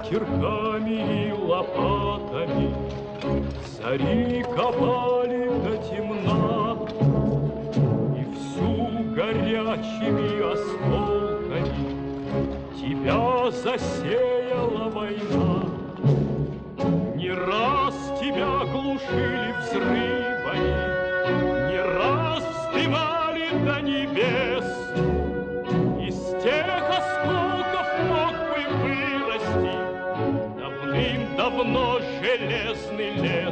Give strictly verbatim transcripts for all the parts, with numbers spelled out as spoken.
кирками и лопатами зари копали до темна, и всю горячими осколками тебя засеяла война. Не раз тебя глушили взрывами, не раз вздымали до небес. Из тех осколков мог бы вырасти давным-давно железный лес.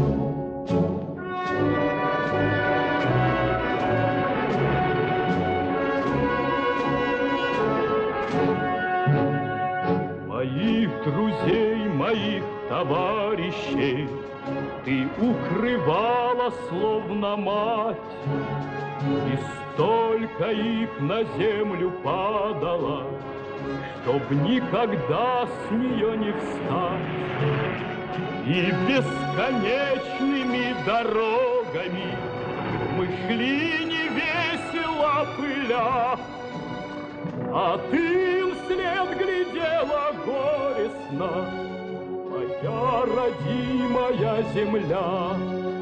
Моих друзей, моих товарищей ты укрывала, словно мать, и столько их на землю падало, чтоб никогда с нее не встать. И бесконечными дорогами мы шли невесело пыля, а ты им вслед глядела горестно, моя родимая земля.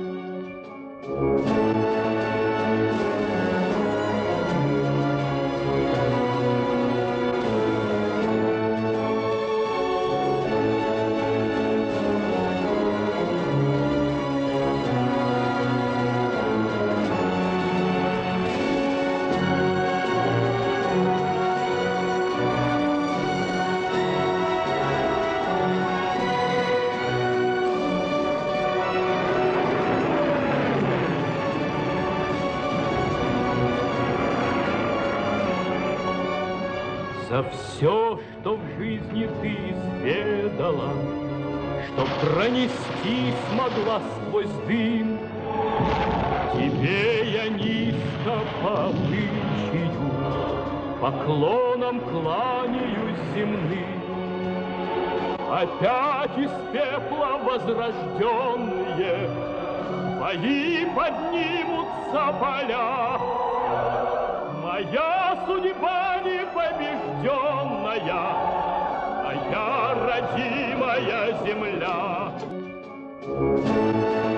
За все, что в жизни ты изведала, чтоб пронести смогла сквозь дым, тебе я низко по обычаю поклоном кланяюсь земным. Опять из пепла возрожденные бои поднимутся поля. Моя судьба непобежденная, моя родимая земля.